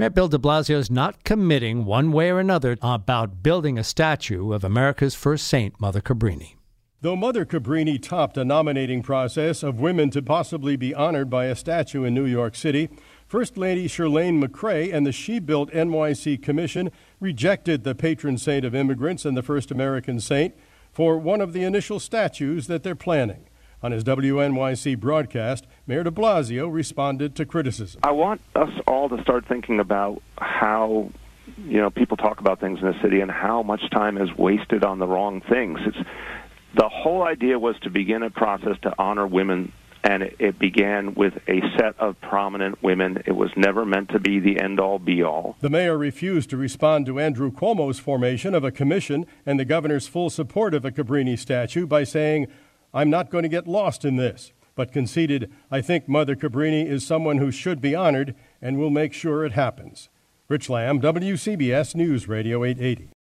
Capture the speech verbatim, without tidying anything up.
Mayor Bill de Blasio is not committing one way or another about building a statue of America's first saint, Mother Cabrini. Though Mother Cabrini topped a nominating process of women to possibly be honored by a statue in New York City, First Lady Chirlane McCray and the She Built N Y C Commission rejected the patron saint of immigrants and the first American saint for one of the initial statues that they're planning. On his W N Y C broadcast, Mayor de Blasio responded to criticism. I want us all to start thinking about how, you know, people talk about things in the city and how much time is wasted on the wrong things. It's, the whole idea was to begin a process to honor women, and it, it began with a set of prominent women. It was never meant to be the end-all, be-all. The mayor refused to respond to Andrew Cuomo's formation of a commission and the governor's full support of a Cabrini statue by saying, "I'm not going to get lost in this," but conceded, "I think Mother Cabrini is someone who should be honored and will make sure it happens." Rich Lamb, W C B S News Radio eight eighty.